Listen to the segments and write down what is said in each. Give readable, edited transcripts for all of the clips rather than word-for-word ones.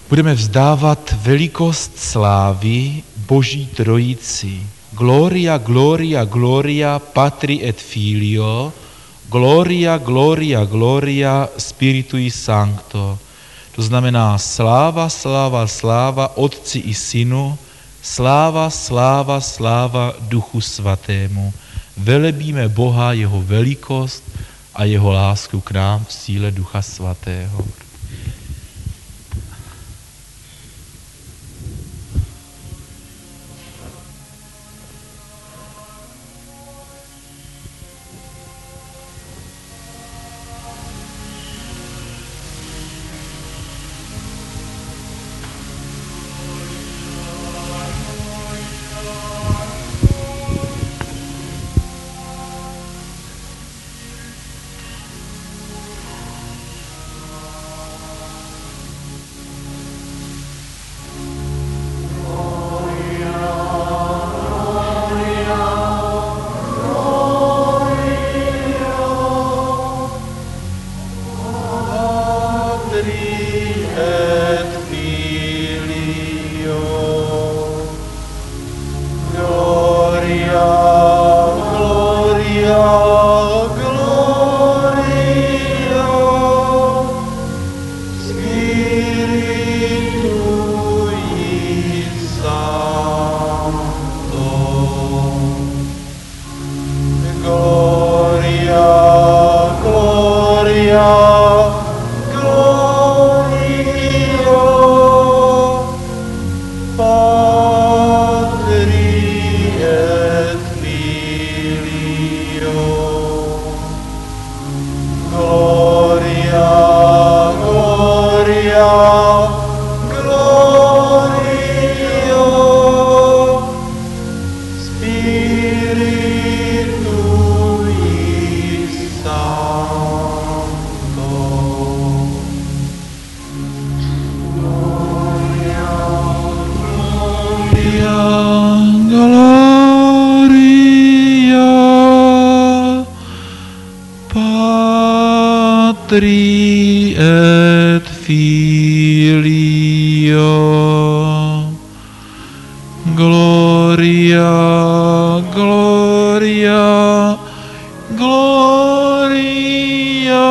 budeme vzdávat velikost slávy Boží Trojici. Gloria, gloria, gloria, Patri et Filio, gloria, gloria, gloria, Spiritui Sancto. To znamená sláva, sláva, sláva Otci i Synu, sláva, sláva, sláva Duchu Svatému. Velebíme Boha, jeho velikost a jeho lásku k nám v síle Ducha Svatého. Patri et Filio, gloria, gloria, gloria,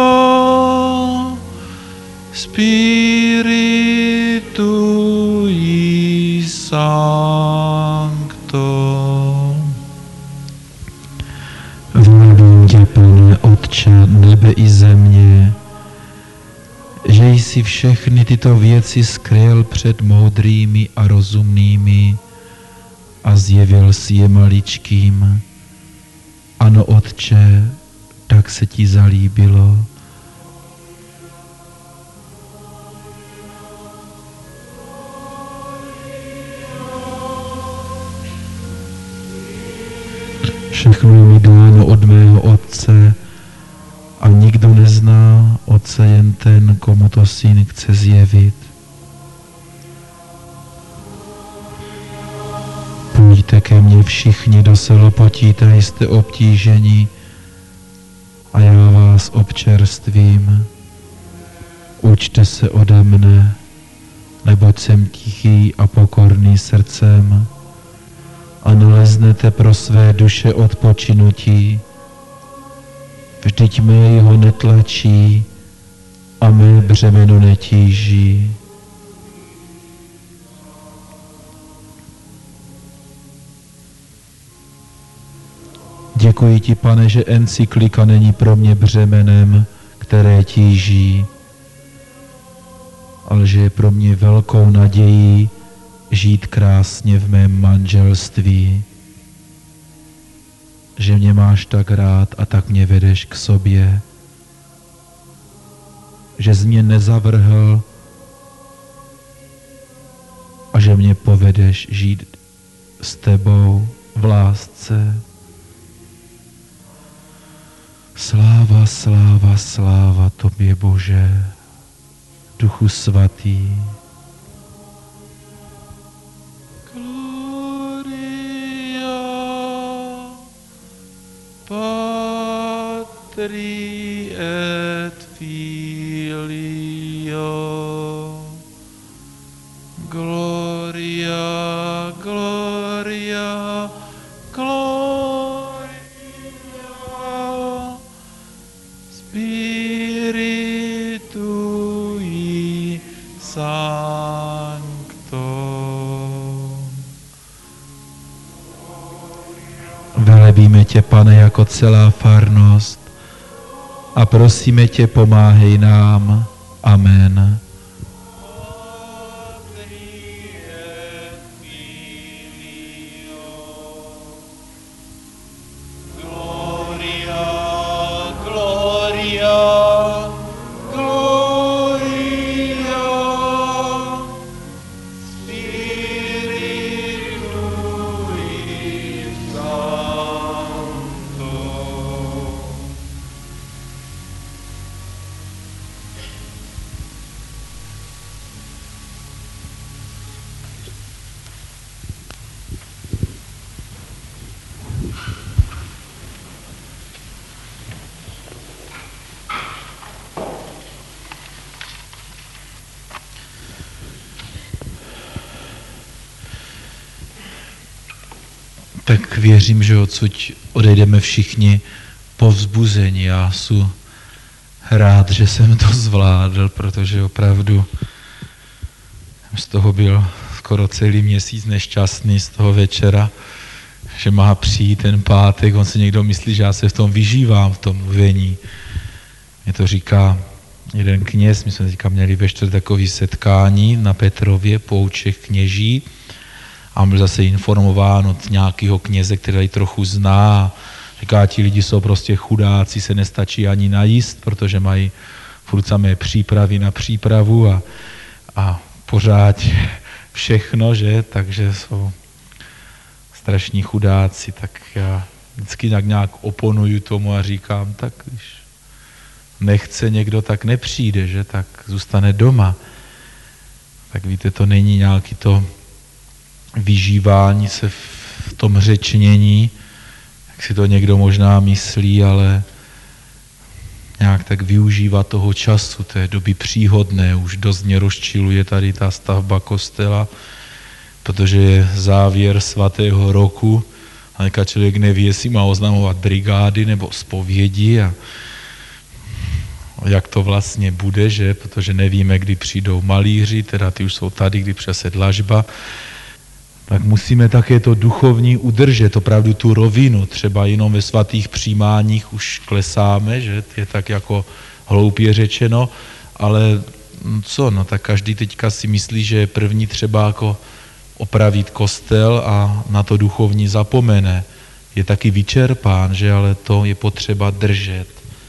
Spiritui Sancto. Velebím tě, Pane Otče nebe i země, že jsi všechny tyto věci skryl před moudrými a rozumnými a zjevil si je maličkým. Ano, Otče, tak se ti zalíbilo. Všechno je mi dáno od mého Otce a nikdo nezná Otce, jen ten, komu to Syn chce zjevit. Pojďte ke mně všichni, kdo se lopotíte a jste obtíženi, a já vás občerstvím. Učte se ode mne, neboť jsem tichý a pokorný srdcem, a naleznete pro své duše odpočinutí. Vždyť mé jeho netlačí a mé břemeno netíží. Děkuji ti, Pane, že encyklika není pro mě břemenem, které tíží, ale že je pro mě velkou nadějí žít krásně v mém manželství, že mě máš tak rád a tak mě vedeš k sobě, že jsi mě nezavrhl a že mě povedeš žít s tebou v lásce. Sláva, sláva, sláva tobě, Bože, Duchu Svatý. Patri et Filio, Zdravíme tě, Pane, jako celá farnost a prosíme tě, pomáhej nám. Amen. Tak věřím, že odsud odejdeme všichni povzbuzení. Já jsem rád, že jsem to zvládl, protože opravdu z toho byl skoro celý měsíc nešťastný z toho večera, že má přijít ten pátek, on si někdo myslí, že já se v tom vyžívám, v tom mluvení. Mě to říká jeden kněz, my jsme teďka měli ve čtvrtek takové setkání na Petrově, pouček kněží, a byl zase informován od nějakého kněze, který trochu zná. Říká, ti lidi jsou prostě chudáci, se nestačí ani najíst, protože mají furt samé přípravy na přípravu a pořád všechno, že? Takže jsou strašní chudáci. Tak já vždycky nějak oponuju tomu a říkám, tak když nechce někdo, tak nepřijde, že? Tak zůstane doma. Tak víte, to není nějaký to vyžívání se v tom řečnění, jak si to někdo možná myslí, ale nějak tak využívá toho času, té doby příhodné. Už dost mě rozčiluje tady ta stavba kostela, protože je závěr svatého roku a nějaká člověk neví, jestli má oznamovat brigády nebo zpovědi a jak to vlastně bude, že? Protože nevíme, kdy přijdou malíři, teda ty už jsou tady, kdy přese dlažba. Tak musíme také to duchovní udržet, opravdu tu rovinu, třeba jenom ve svatých přijímáních už klesáme, že je tak jako hloupě řečeno, ale co, no tak každý teďka si myslí, že je první třeba jako opravit kostel a na to duchovní zapomene. Je taky vyčerpán, že, ale to je potřeba držet.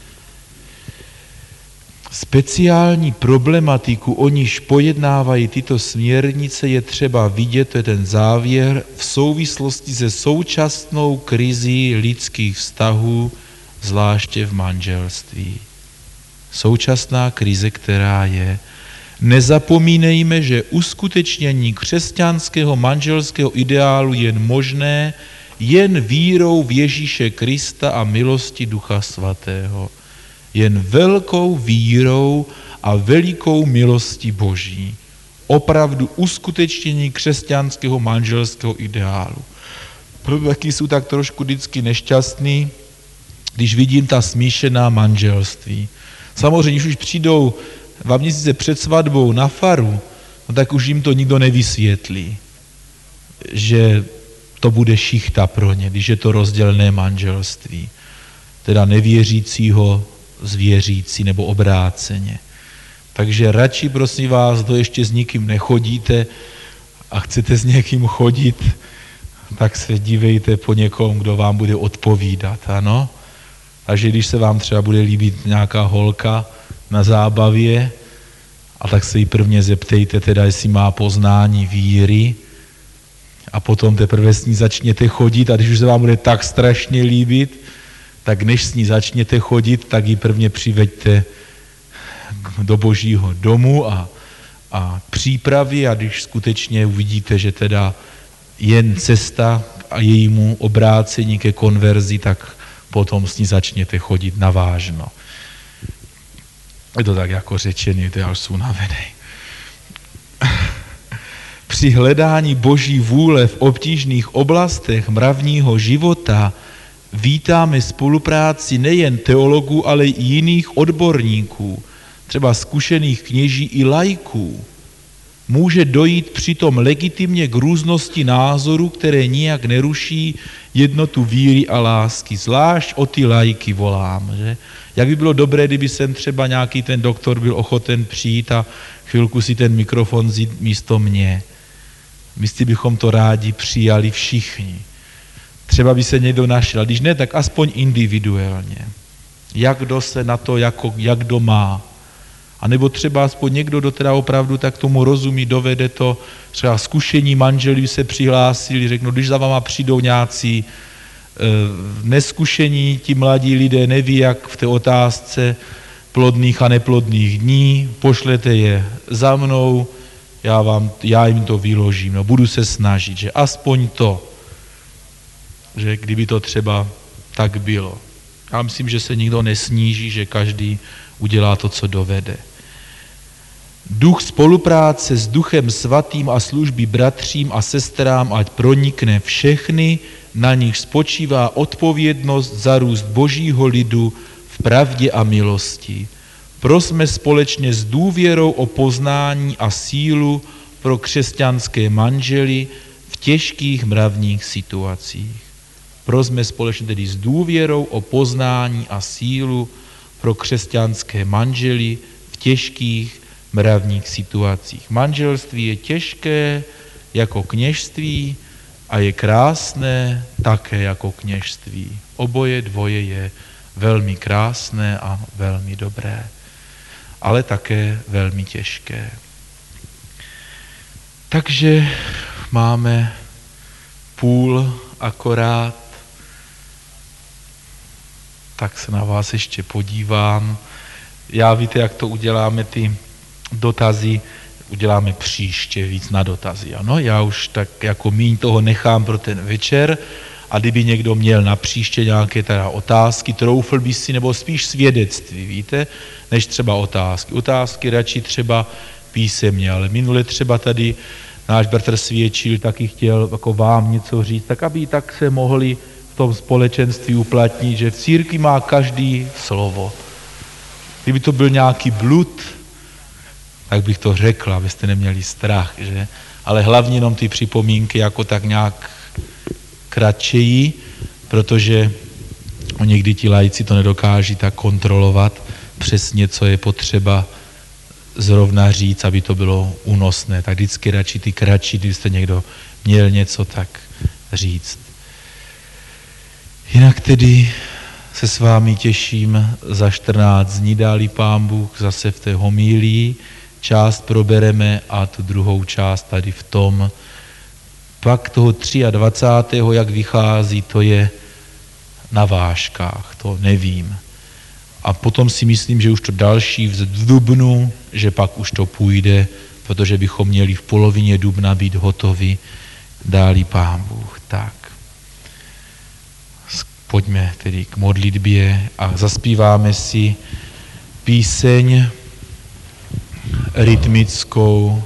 Speciální problematiku, o níž pojednávají tyto směrnice, je třeba vidět, to je ten závěr, v souvislosti se současnou krizí lidských vztahů, zvláště v manželství. Současná krize, která je. Nezapomínejme, že uskutečnění křesťanského manželského ideálu je možné jen vírou v Ježíše Krista a milosti Ducha Svatého. Jen velkou vírou a velikou milostí Boží. Opravdu uskutečnění křesťanského manželského ideálu. Proto taky jsou tak trošku vždycky nešťastný, když vidím ta smíšená manželství. Samozřejmě, když už přijdou 2 měsíce před svatbou na faru, no tak už jim to nikdo nevysvětlí, že to bude šichta pro ně, když je to rozdělené manželství. Teda nevěřícího z věřící nebo obráceně. Takže radši, prosím vás, kdo ještě s nikým nechodíte a chcete s někým chodit, tak se dívejte po někom, kdo vám bude odpovídat, ano? Takže když se vám třeba bude líbit nějaká holka na zábavě, a tak se jí prvně zeptejte teda, jestli má poznání víry a potom teprve s ní začněte chodit a když už se vám bude tak strašně líbit, tak než s ní začněte chodit, tak ji prvně přiveďte do Božího domu a přípravy a když skutečně uvidíte, že teda jen cesta a jejímu obrácení ke konverzi, tak potom s ní začněte chodit navážno. Je to tak jako řečený, to já už jsem unavený. Při hledání Boží vůle v obtížných oblastech mravního života vítáme spolupráci nejen teologů, ale i jiných odborníků, třeba zkušených kněží i laiků. může dojít přitom legitimně k různosti názorů, které nijak neruší jednotu víry a lásky. Zvlášť o ty laiky volám. Že? Jak by bylo dobré, kdyby sem třeba nějaký ten doktor byl ochoten přijít a chvilku si ten mikrofon vzít místo mě. Myslí bychom to rádi přijali všichni. Třeba by se někdo našel, když ne, tak aspoň individuálně. Jak kdo se na to, jak kdo má. A nebo třeba aspoň někdo, kdo teda opravdu tak tomu rozumí, dovede to, třeba zkušení manželí se přihlásili, řeknou, když za váma přijdou nějací neskušení, ti mladí lidé neví, jak v té otázce plodných a neplodných dní, pošlete je za mnou, já jim to vyložím, no, budu se snažit, že aspoň to, že kdyby to třeba tak bylo. Já myslím, že se nikdo nesníží, že každý udělá to, co dovede. Duch spolupráce s Duchem Svatým a služby bratřím a sestrám ať pronikne všechny, na nich spočívá odpovědnost za růst Božího lidu v pravdě a milosti. Prosme společně s důvěrou o poznání a sílu pro křesťanské manžely v těžkých mravních situacích. Prosme společně tedy s důvěrou o poznání a sílu pro křesťanské manžely v těžkých mravních situacích. Manželství je těžké jako kněžství a je krásné také jako kněžství. Oboje dvoje je velmi krásné a velmi dobré, ale také velmi těžké. Takže máme půl akorát, tak se na vás ještě podívám. Já víte, jak to uděláme, ty dotazy, uděláme příště víc na dotazy. Ano? Já už tak jako míň toho nechám pro ten večer a kdyby někdo měl na příště nějaké teda otázky, troufl by si, nebo spíš svědectví, víte, než třeba otázky. Otázky radši třeba písemně, ale minule třeba tady náš bratr svědčil, taky chtěl jako vám něco říct, tak aby tak se mohli v tom společenství uplatnit, že v církvi má každý slovo. Kdyby to byl nějaký blud, tak bych to řekl, abyste neměli strach, že? Ale hlavně jenom ty připomínky jako tak nějak kratčejí, protože někdy ti laici to nedokáží tak kontrolovat přesně, co je potřeba zrovna říct, aby to bylo únosné. Tak vždycky radši ty kratší, kdybyste někdo měl něco tak říct. Jinak tedy se s vámi těším za 14 dní, dá-li Pán Bůh, zase v té homílii. Část probereme a tu druhou část tady v tom. Pak toho 23. jak vychází, to je na vážkách, to nevím. A potom si myslím, že už to další v dubnu, že pak už to půjde, protože bychom měli v polovině dubna být hotovi, dá-li Pán Bůh. Tak. Pojďme tedy k modlitbě a zaspíváme si píseň rytmickou.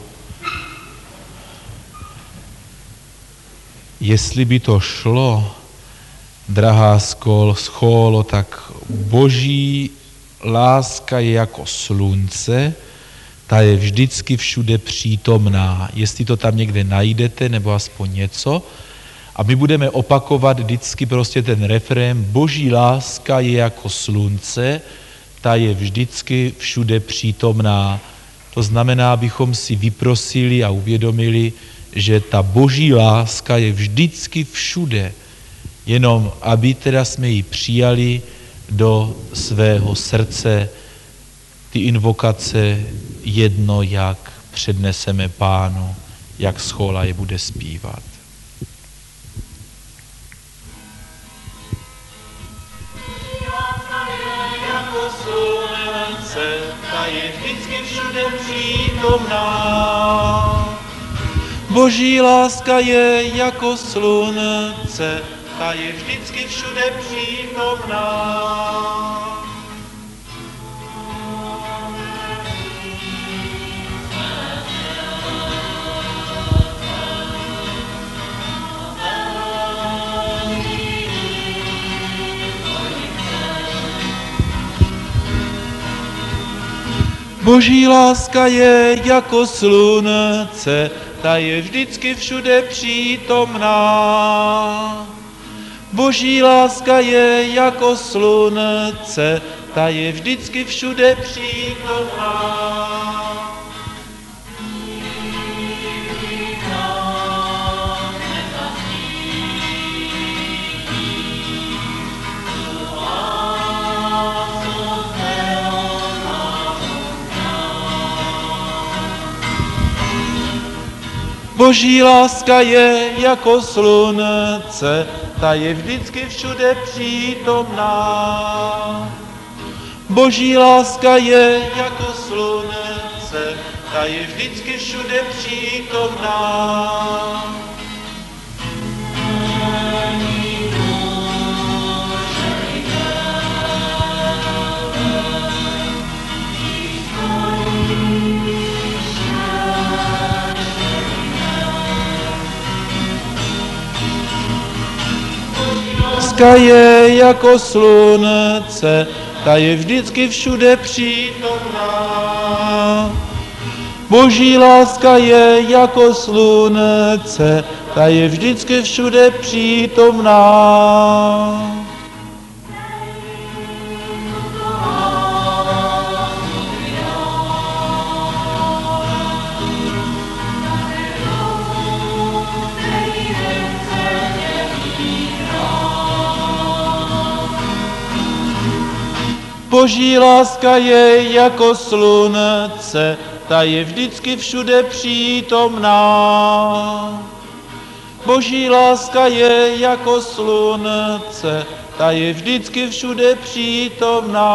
Jestli by to šlo, drahá schólo, tak Boží láska je jako slunce, ta je vždycky všude přítomná. Jestli to tam někde najdete, nebo aspoň něco, a my budeme opakovat vždycky prostě ten refrén, Boží láska je jako slunce, ta je vždycky všude přítomná. To znamená, abychom si vyprosili a uvědomili, že ta Boží láska je vždycky všude, jenom aby teda jsme ji přijali do svého srdce. Ty invokace jedno, jak předneseme Pánu, jak schola je bude zpívat. Ta je vždycky všude přítomná. Boží láska je jako slunce, ta je vždycky všude přítomná. Boží láska je jako slunce, ta je vždycky všude přítomná. Boží láska je jako slunce, ta je vždycky všude přítomná. Boží láska je jako slunce, ta je vždycky všude přítomná. Boží láska je jako slunce, ta je vždycky všude přítomná. Láska je jako slunce, ta je vždycky všude přítomná. Boží láska je jako slunce, ta je vždycky všude přítomná. Boží láska je jako slunce, ta je vždycky všude přítomná. Boží láska je jako slunce, ta je vždycky všude přítomná.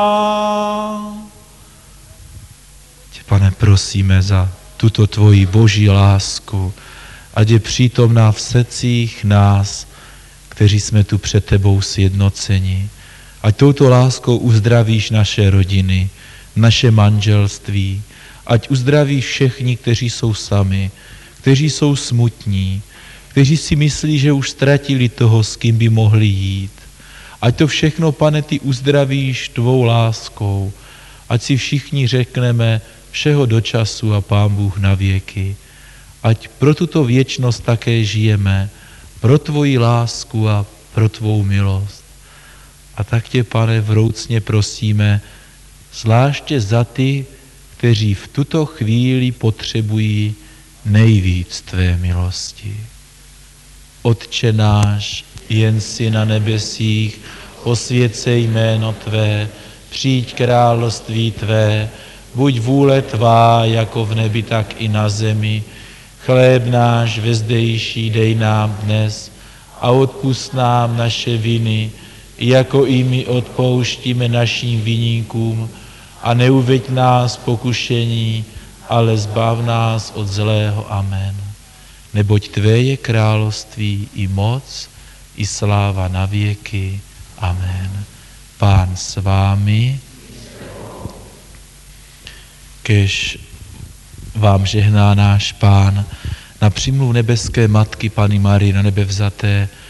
Tě, Pane, prosíme za tuto tvoji Boží lásku, ať je přítomná v srdcích nás, kteří jsme tu před tebou sjednoceni. Ať touto láskou uzdravíš naše rodiny, naše manželství, ať uzdravíš všechny, kteří jsou sami, kteří jsou smutní, kteří si myslí, že už ztratili toho, s kým by mohli jít. Ať to všechno, Pane, ty uzdravíš tvou láskou, ať si všichni řekneme všeho do času a Pán Bůh na věky. Ať pro tuto věčnost také žijeme, pro tvoji lásku a pro tvou milost. A tak tě, Pane, vroucně prosíme, zvláště za ty, kteří v tuto chvíli potřebují nejvíc tvé milosti. Otče náš, jen jsi na nebesích, posvěť se jméno tvé, přijď království tvé, buď vůle tvá, jako v nebi, tak i na zemi. Chléb náš vezdejší dej nám dnes a odpusť nám naše viny, jako i my odpouštíme našim viníkům, a neuveď nás pokušení, ale zbav nás od zlého. Amen. Neboť tvé je království i moc, i sláva na věky. Amen. Pán s vámi, kež vám žehná náš Pán, na přímluv nebeské Matky Panny Marie, na nebevzaté